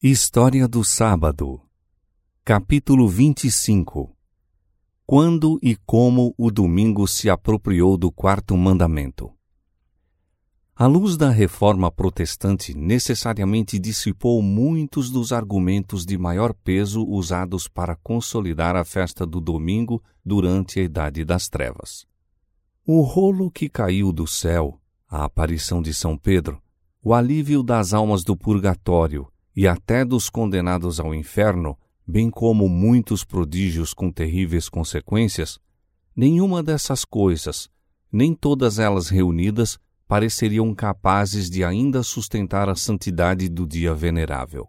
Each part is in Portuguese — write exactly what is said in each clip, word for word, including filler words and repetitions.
História do Sábado, capítulo vinte e cinco. Quando e como o domingo se apropriou do quarto mandamento. A luz da reforma protestante necessariamente dissipou muitos dos argumentos de maior peso usados para consolidar a festa do domingo durante a Idade das Trevas. O rolo que caiu do céu, a aparição de São Pedro, o alívio das almas do purgatório e até dos condenados ao inferno, bem como muitos prodígios com terríveis consequências, nenhuma dessas coisas, nem todas elas reunidas, pareceriam capazes de ainda sustentar a santidade do dia venerável.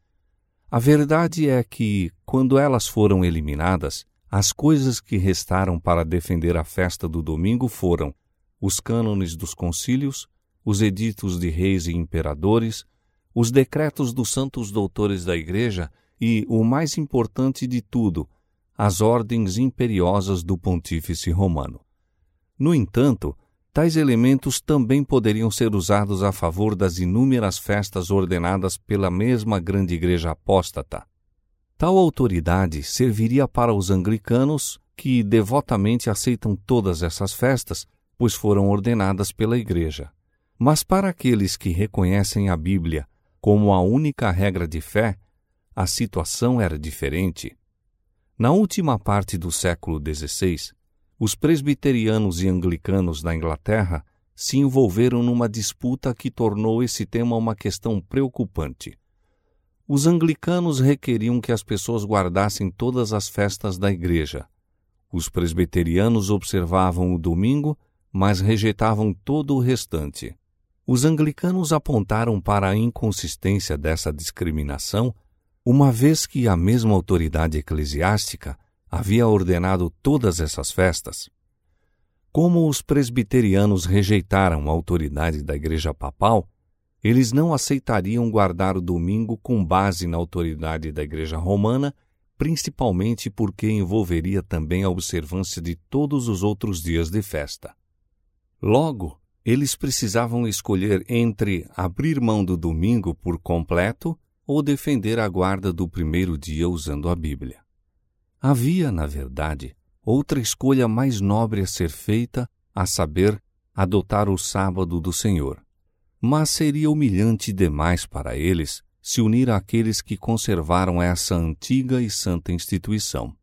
A verdade é que, quando elas foram eliminadas, as coisas que restaram para defender a festa do domingo foram os cânones dos concílios, os editos de reis e imperadores, os decretos dos santos doutores da Igreja e, o mais importante de tudo, as ordens imperiosas do pontífice romano. No entanto, tais elementos também poderiam ser usados a favor das inúmeras festas ordenadas pela mesma grande Igreja apóstata. Tal autoridade serviria para os anglicanos, que devotamente aceitam todas essas festas, pois foram ordenadas pela Igreja. Mas para aqueles que reconhecem a Bíblia como a única regra de fé, a situação era diferente. Na última parte do século dezesseis, os presbiterianos e anglicanos da Inglaterra se envolveram numa disputa que tornou esse tema uma questão preocupante. Os anglicanos requeriam que as pessoas guardassem todas as festas da Igreja. Os presbiterianos observavam o domingo, mas rejeitavam todo o restante. Os anglicanos apontaram para a inconsistência dessa discriminação, uma vez que a mesma autoridade eclesiástica havia ordenado todas essas festas. Como os presbiterianos rejeitaram a autoridade da Igreja Papal, eles não aceitariam guardar o domingo com base na autoridade da Igreja Romana, principalmente porque envolveria também a observância de todos os outros dias de festa. Logo, eles precisavam escolher entre abrir mão do domingo por completo ou defender a guarda do primeiro dia usando a Bíblia. Havia, na verdade, outra escolha mais nobre a ser feita, a saber, adotar o sábado do Senhor. Mas seria humilhante demais para eles se unir àqueles que conservaram essa antiga e santa instituição.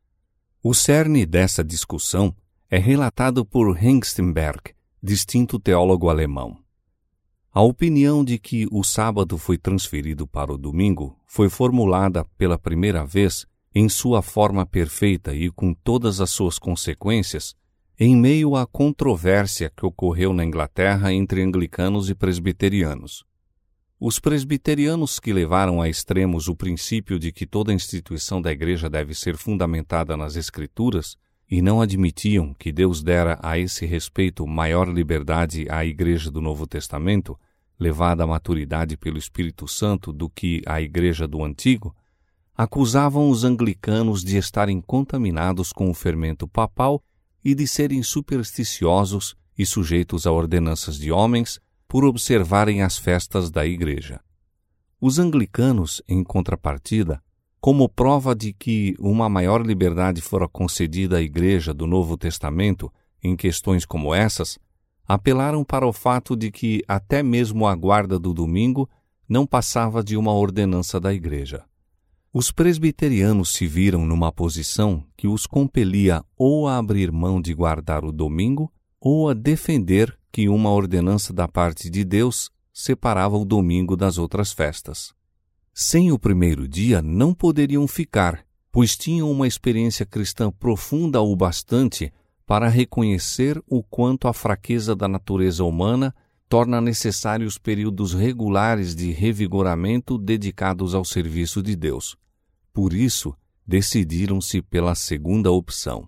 O cerne dessa discussão é relatado por Hengstenberg, distinto teólogo alemão. A opinião de que o sábado foi transferido para o domingo foi formulada pela primeira vez em sua forma perfeita e com todas as suas consequências em meio à controvérsia que ocorreu na Inglaterra entre anglicanos e presbiterianos. Os presbiterianos, que levaram a extremos o princípio de que toda instituição da Igreja deve ser fundamentada nas Escrituras, e não admitiam que Deus dera a esse respeito maior liberdade à Igreja do Novo Testamento, levada à maturidade pelo Espírito Santo, do que à Igreja do Antigo, acusavam os anglicanos de estarem contaminados com o fermento papal e de serem supersticiosos e sujeitos a ordenanças de homens por observarem as festas da Igreja. Os anglicanos, em contrapartida, como prova de que uma maior liberdade fora concedida à Igreja do Novo Testamento em questões como essas, apelaram para o fato de que até mesmo a guarda do domingo não passava de uma ordenança da Igreja. Os presbiterianos se viram numa posição que os compelia ou a abrir mão de guardar o domingo ou a defender que uma ordenança da parte de Deus separava o domingo das outras festas. Sem o primeiro dia não poderiam ficar, pois tinham uma experiência cristã profunda o bastante para reconhecer o quanto a fraqueza da natureza humana torna necessários períodos regulares de revigoramento dedicados ao serviço de Deus. Por isso, decidiram-se pela segunda opção.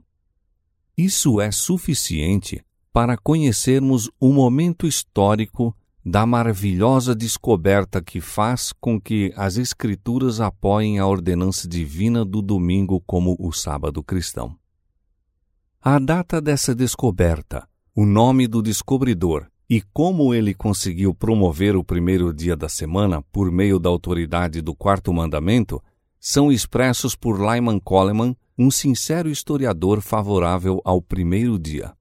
Isso é suficiente para conhecermos o momento histórico da maravilhosa descoberta que faz com que as Escrituras apoiem a ordenança divina do domingo como o sábado cristão. A data dessa descoberta, o nome do descobridor e como ele conseguiu promover o primeiro dia da semana por meio da autoridade do quarto mandamento são expressos por Lyman Coleman, um sincero historiador favorável ao primeiro dia.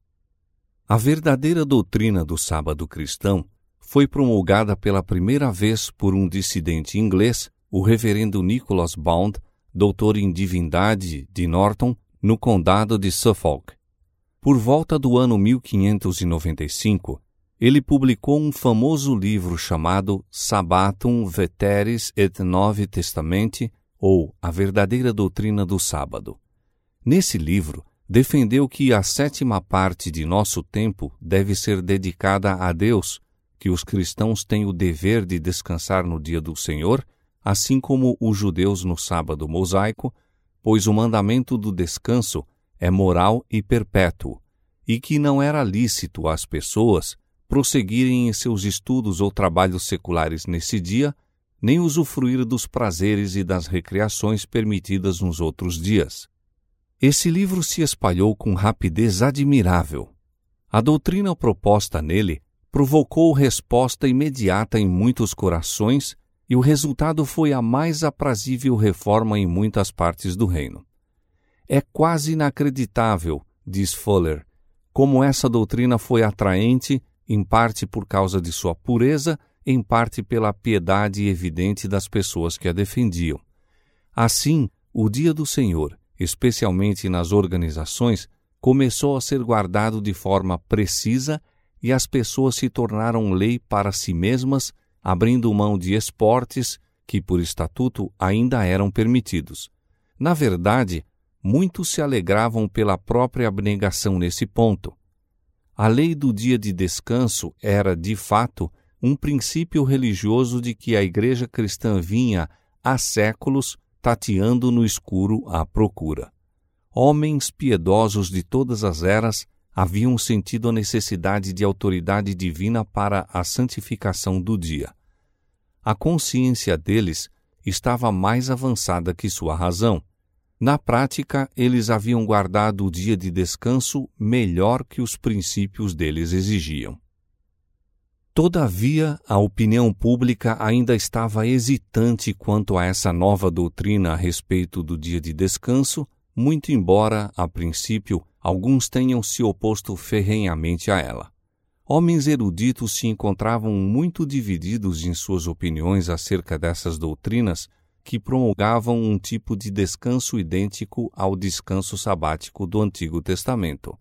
A verdadeira doutrina do sábado cristão foi promulgada pela primeira vez por um dissidente inglês, o reverendo Nicholas Bound, doutor em divindade de Norton, no condado de Suffolk. Por volta do ano mil quinhentos e noventa e cinco, ele publicou um famoso livro chamado Sabbatum Veteris et Novi Testamenti, ou A Verdadeira Doutrina do Sábado. Nesse livro, defendeu que a sétima parte de nosso tempo deve ser dedicada a Deus, que os cristãos têm o dever de descansar no dia do Senhor, assim como os judeus no sábado mosaico, pois o mandamento do descanso é moral e perpétuo, e que não era lícito às pessoas prosseguirem em seus estudos ou trabalhos seculares nesse dia, nem usufruir dos prazeres e das recreações permitidas nos outros dias. Esse livro se espalhou com rapidez admirável. A doutrina proposta nele provocou resposta imediata em muitos corações e o resultado foi a mais aprazível reforma em muitas partes do reino. É quase inacreditável, diz Fuller, como essa doutrina foi atraente, em parte por causa de sua pureza, em parte pela piedade evidente das pessoas que a defendiam. Assim, o dia do Senhor, especialmente nas organizações, começou a ser guardado de forma precisa e as pessoas se tornaram lei para si mesmas, abrindo mão de esportes que, por estatuto, ainda eram permitidos. Na verdade, muitos se alegravam pela própria abnegação nesse ponto. A lei do dia de descanso era, de fato, um princípio religioso de que a Igreja cristã vinha, há séculos, tateando no escuro à procura. Homens piedosos de todas as eras haviam sentido a necessidade de autoridade divina para a santificação do dia. A consciência deles estava mais avançada que sua razão. Na prática, eles haviam guardado o dia de descanso melhor que os princípios deles exigiam. Todavia, a opinião pública ainda estava hesitante quanto a essa nova doutrina a respeito do dia de descanso, muito embora, a princípio, alguns tenham se oposto ferrenhamente a ela. Homens eruditos se encontravam muito divididos em suas opiniões acerca dessas doutrinas que promulgavam um tipo de descanso idêntico ao descanso sabático do Antigo Testamento.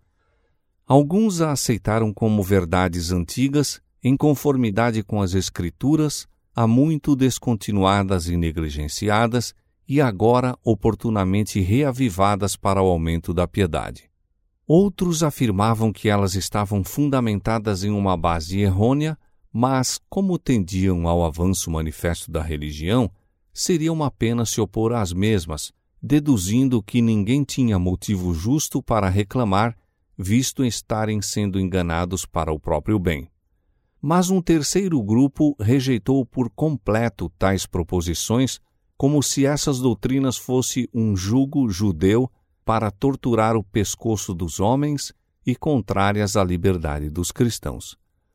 Alguns a aceitaram como verdades antigas, em conformidade com as Escrituras, há muito descontinuadas e negligenciadas, e agora oportunamente reavivadas para o aumento da piedade. Outros afirmavam que elas estavam fundamentadas em uma base errônea, mas, como tendiam ao avanço manifesto da religião, seria uma pena se opor às mesmas, deduzindo que ninguém tinha motivo justo para reclamar, visto estarem sendo enganados para o próprio bem. Mas um terceiro grupo rejeitou por completo tais proposições, como se essas doutrinas fossem um jugo judeu para torturar o pescoço dos homens e contrárias à liberdade dos cristãos.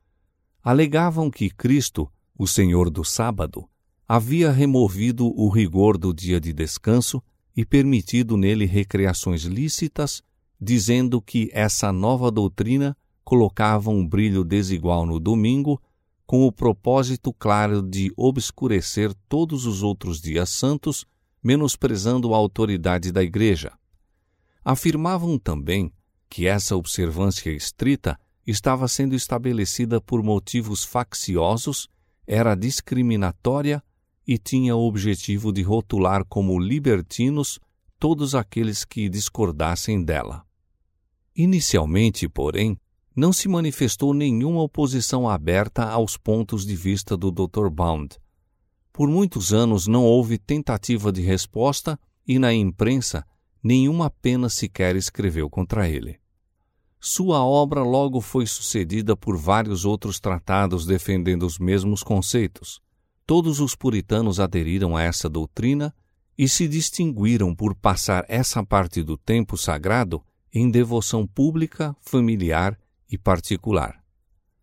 Alegavam que Cristo, o Senhor do sábado, havia removido o rigor do dia de descanso e permitido nele recreações lícitas, dizendo que essa nova doutrina colocava um brilho desigual no domingo, com o propósito claro de obscurecer todos os outros dias santos, menosprezando a autoridade da Igreja. Afirmavam também que essa observância estrita estava sendo estabelecida por motivos facciosos, era discriminatória e tinha o objetivo de rotular como libertinos todos aqueles que discordassem dela. Inicialmente, porém, não se manifestou nenhuma oposição aberta aos pontos de vista do doutor Bound. Por muitos anos não houve tentativa de resposta e, na imprensa, nenhuma pena sequer escreveu contra ele. Sua obra logo foi sucedida por vários outros tratados defendendo os mesmos conceitos. Todos os puritanos aderiram a essa doutrina e se distinguiram por passar essa parte do tempo sagrado em devoção pública, familiar e particular.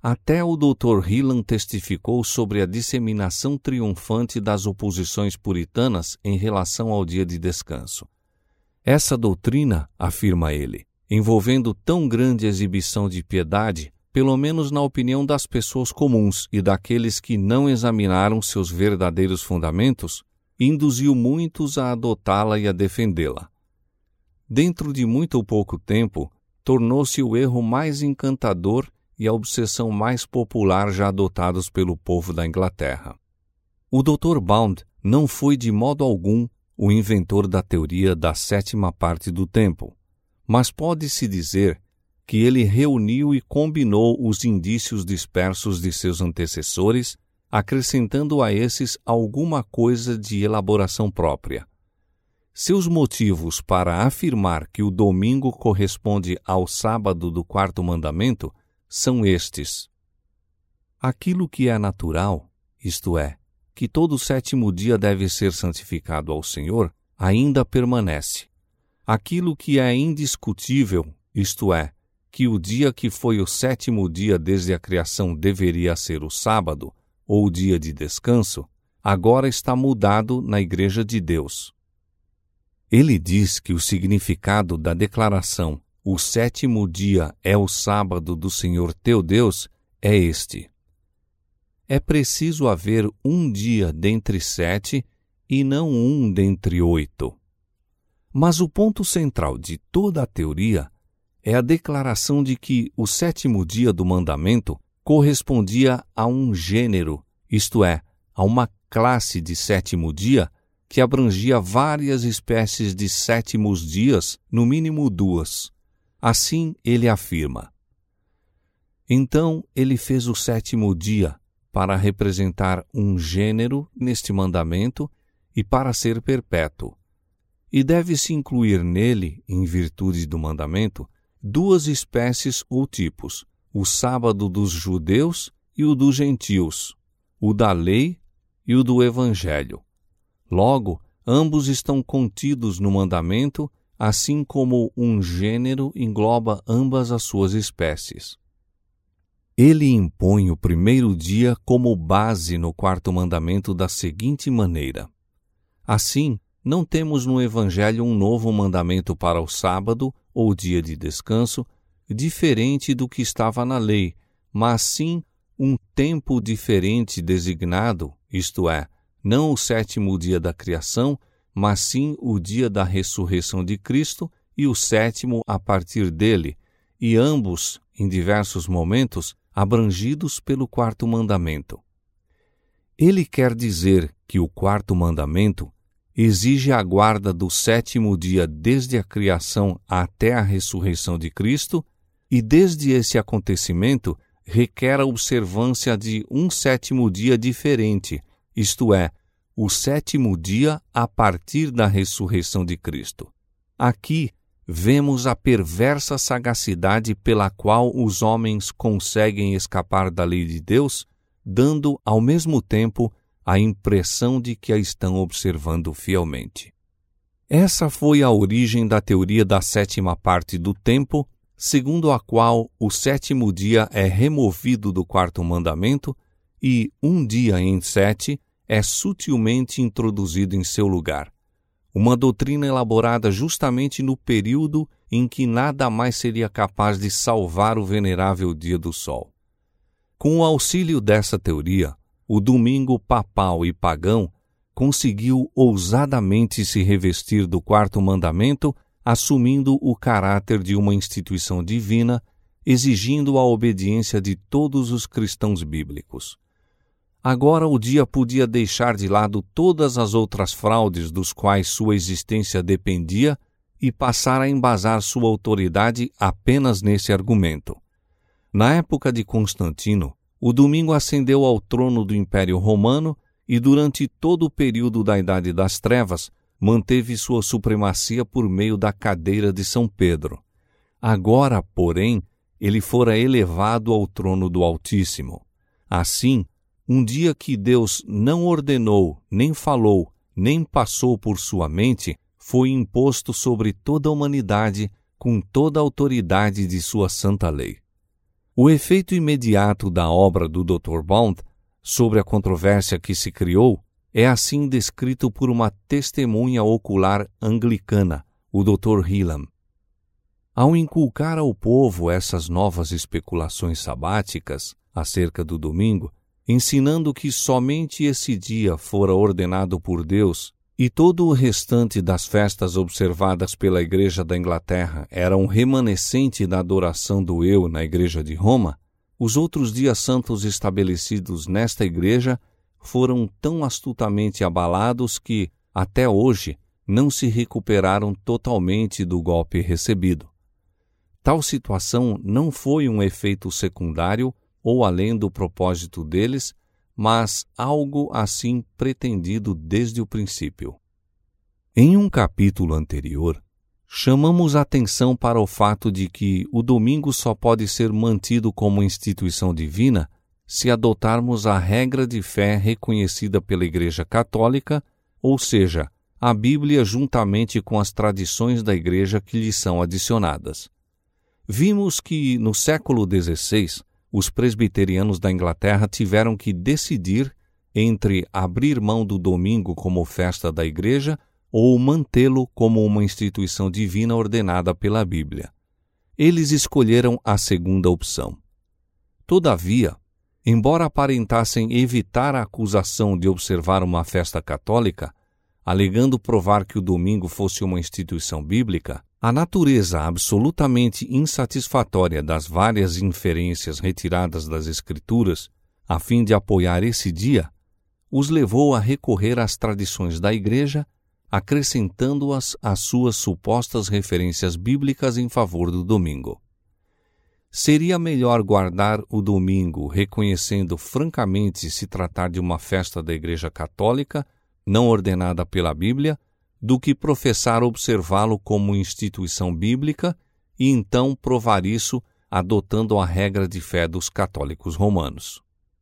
Até o doutor Hillan testificou sobre a disseminação triunfante das oposições puritanas em relação ao dia de descanso. Essa doutrina, afirma ele, envolvendo tão grande exibição de piedade, pelo menos na opinião das pessoas comuns e daqueles que não examinaram seus verdadeiros fundamentos, induziu muitos a adotá-la e a defendê-la. Dentro de muito ou pouco tempo, tornou-se o erro mais encantador e a obsessão mais popular já adotados pelo povo da Inglaterra. O doutor Bound não foi de modo algum o inventor da teoria da sétima parte do tempo, mas pode-se dizer que ele reuniu e combinou os indícios dispersos de seus antecessores, acrescentando a esses alguma coisa de elaboração própria. Seus motivos para afirmar que o domingo corresponde ao sábado do quarto mandamento são estes. Aquilo que é natural, isto é, que todo sétimo dia deve ser santificado ao Senhor, ainda permanece. Aquilo que é indiscutível, isto é, que o dia que foi o sétimo dia desde a criação deveria ser o sábado, ou o dia de descanso, agora está mudado na Igreja de Deus. Ele diz que o significado da declaração "o sétimo dia é o sábado do Senhor teu Deus" é este. É preciso haver um dia dentre sete e não um dentre oito. Mas o ponto central de toda a teoria é a declaração de que o sétimo dia do mandamento correspondia a um gênero, isto é, a uma classe de sétimo dia que abrangia várias espécies de sétimos dias, no mínimo duas. Assim ele afirma. Então ele fez o sétimo dia para representar um gênero neste mandamento e para ser perpétuo. E deve-se incluir nele, em virtude do mandamento, duas espécies ou tipos, o sábado dos judeus e o dos gentios, o da lei e o do evangelho. Logo, ambos estão contidos no mandamento, assim como um gênero engloba ambas as suas espécies. Ele impõe o primeiro dia como base no quarto mandamento da seguinte maneira. Assim, não temos no Evangelho um novo mandamento para o sábado ou dia de descanso, diferente do que estava na lei, mas sim um tempo diferente designado, isto é, não o sétimo dia da criação, mas sim o dia da ressurreição de Cristo e o sétimo a partir dele, e ambos, em diversos momentos, abrangidos pelo quarto mandamento. Ele quer dizer que o quarto mandamento exige a guarda do sétimo dia desde a criação até a ressurreição de Cristo e desde esse acontecimento requer a observância de um sétimo dia diferente, isto é, o sétimo dia a partir da ressurreição de Cristo. Aqui vemos a perversa sagacidade pela qual os homens conseguem escapar da lei de Deus, dando, ao mesmo tempo, a impressão de que a estão observando fielmente. Essa foi a origem da teoria da sétima parte do tempo, segundo a qual o sétimo dia é removido do quarto mandamento e um dia em sete é sutilmente introduzido em seu lugar. Uma doutrina elaborada justamente no período em que nada mais seria capaz de salvar o venerável dia do sol. Com o auxílio dessa teoria, o domingo papal e pagão conseguiu ousadamente se revestir do quarto mandamento, assumindo o caráter de uma instituição divina, exigindo a obediência de todos os cristãos bíblicos. Agora o dia podia deixar de lado todas as outras fraudes dos quais sua existência dependia e passar a embasar sua autoridade apenas nesse argumento. Na época de Constantino, o domingo ascendeu ao trono do Império Romano e durante todo o período da Idade das Trevas manteve sua supremacia por meio da cadeira de São Pedro. Agora, porém, ele fora elevado ao trono do Altíssimo. Assim, um dia que Deus não ordenou, nem falou, nem passou por sua mente, foi imposto sobre toda a humanidade com toda a autoridade de sua santa lei. O efeito imediato da obra do doutor Bond sobre a controvérsia que se criou é assim descrito por uma testemunha ocular anglicana, o doutor Hillam. Ao inculcar ao povo essas novas especulações sabáticas acerca do domingo, ensinando que somente esse dia fora ordenado por Deus e todo o restante das festas observadas pela Igreja da Inglaterra era um remanescente da adoração do eu na Igreja de Roma, os outros dias santos estabelecidos nesta Igreja foram tão astutamente abalados que, até hoje, não se recuperaram totalmente do golpe recebido. Tal situação não foi um efeito secundário ou além do propósito deles, mas algo assim pretendido desde o princípio. Em um capítulo anterior, chamamos a atenção para o fato de que o domingo só pode ser mantido como instituição divina se adotarmos a regra de fé reconhecida pela Igreja Católica, ou seja, a Bíblia juntamente com as tradições da Igreja que lhe são adicionadas. Vimos que, no século dezesseis, os presbiterianos da Inglaterra tiveram que decidir entre abrir mão do domingo como festa da Igreja ou mantê-lo como uma instituição divina ordenada pela Bíblia. Eles escolheram a segunda opção. Todavia, embora aparentassem evitar a acusação de observar uma festa católica, alegando provar que o domingo fosse uma instituição bíblica, a natureza absolutamente insatisfatória das várias inferências retiradas das Escrituras, a fim de apoiar esse dia, os levou a recorrer às tradições da Igreja, acrescentando-as às suas supostas referências bíblicas em favor do domingo. Seria melhor guardar o domingo reconhecendo francamente se tratar de uma festa da Igreja Católica, não ordenada pela Bíblia, do que professar observá-lo como instituição bíblica e então provar isso adotando a regra de fé dos católicos romanos.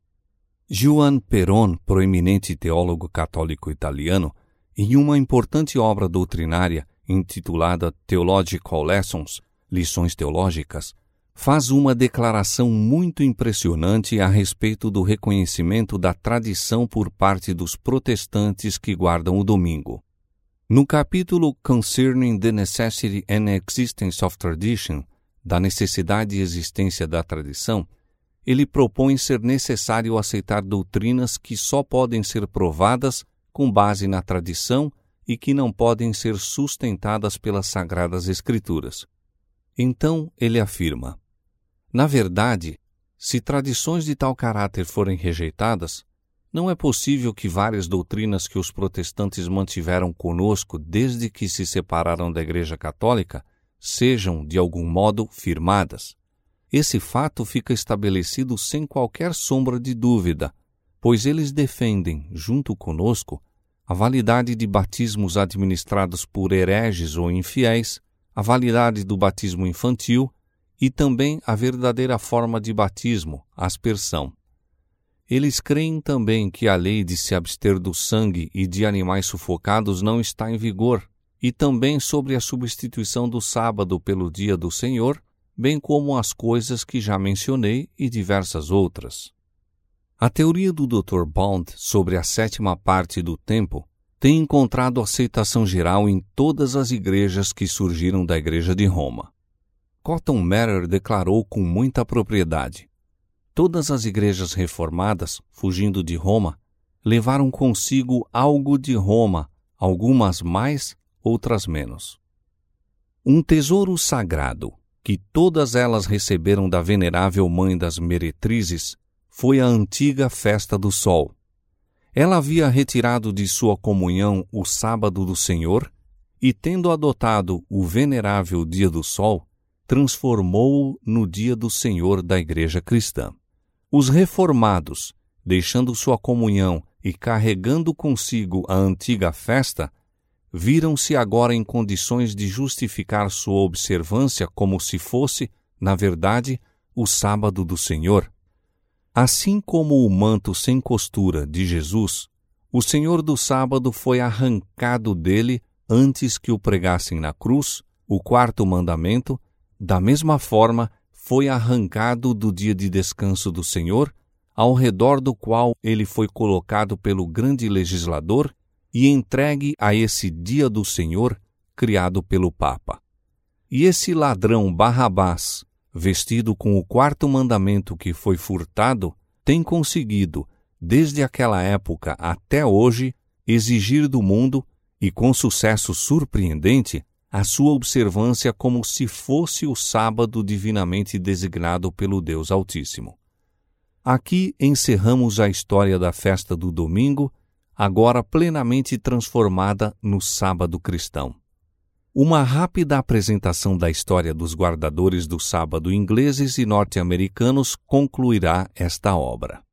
Juan Perón, proeminente teólogo católico italiano, em uma importante obra doutrinária intitulada Theological Lessons, Lições Teológicas, faz uma declaração muito impressionante a respeito do reconhecimento da tradição por parte dos protestantes que guardam o domingo. No capítulo Concerning the Necessity and Existence of Tradition, da necessidade e existência da tradição, ele propõe ser necessário aceitar doutrinas que só podem ser provadas com base na tradição e que não podem ser sustentadas pelas Sagradas Escrituras. Então, ele afirma: na verdade, se tradições de tal caráter forem rejeitadas, não é possível que várias doutrinas que os protestantes mantiveram conosco desde que se separaram da Igreja Católica sejam, de algum modo, firmadas. Esse fato fica estabelecido sem qualquer sombra de dúvida, pois eles defendem, junto conosco, a validade de batismos administrados por hereges ou infiéis, a validade do batismo infantil e também a verdadeira forma de batismo, a aspersão. Eles creem também que a lei de se abster do sangue e de animais sufocados não está em vigor, e também sobre a substituição do sábado pelo dia do Senhor, bem como as coisas que já mencionei e diversas outras. A teoria do doutor Bond sobre a sétima parte do tempo tem encontrado aceitação geral em todas as igrejas que surgiram da Igreja de Roma. Cotton Mather declarou com muita propriedade: todas as igrejas reformadas, fugindo de Roma, levaram consigo algo de Roma, algumas mais, outras menos. Um tesouro sagrado, que todas elas receberam da venerável mãe das meretrizes, foi a antiga festa do sol. Ela havia retirado de sua comunhão o sábado do Senhor e, tendo adotado o venerável dia do sol, transformou-o no dia do Senhor da Igreja cristã. Os reformados, deixando sua comunhão e carregando consigo a antiga festa, viram-se agora em condições de justificar sua observância como se fosse, na verdade, o sábado do Senhor. Assim como o manto sem costura de Jesus, o Senhor do sábado foi arrancado dele antes que o pregassem na cruz, o quarto mandamento, da mesma forma, foi arrancado do dia de descanso do Senhor, ao redor do qual ele foi colocado pelo grande legislador e entregue a esse dia do Senhor, criado pelo Papa. E esse ladrão Barrabás, vestido com o quarto mandamento que foi furtado, tem conseguido, desde aquela época até hoje, exigir do mundo, e com sucesso surpreendente, a sua observância como se fosse o sábado divinamente designado pelo Deus Altíssimo. Aqui encerramos a história da festa do domingo, agora plenamente transformada no sábado cristão. Uma rápida apresentação da história dos guardadores do sábado ingleses e norte-americanos concluirá esta obra.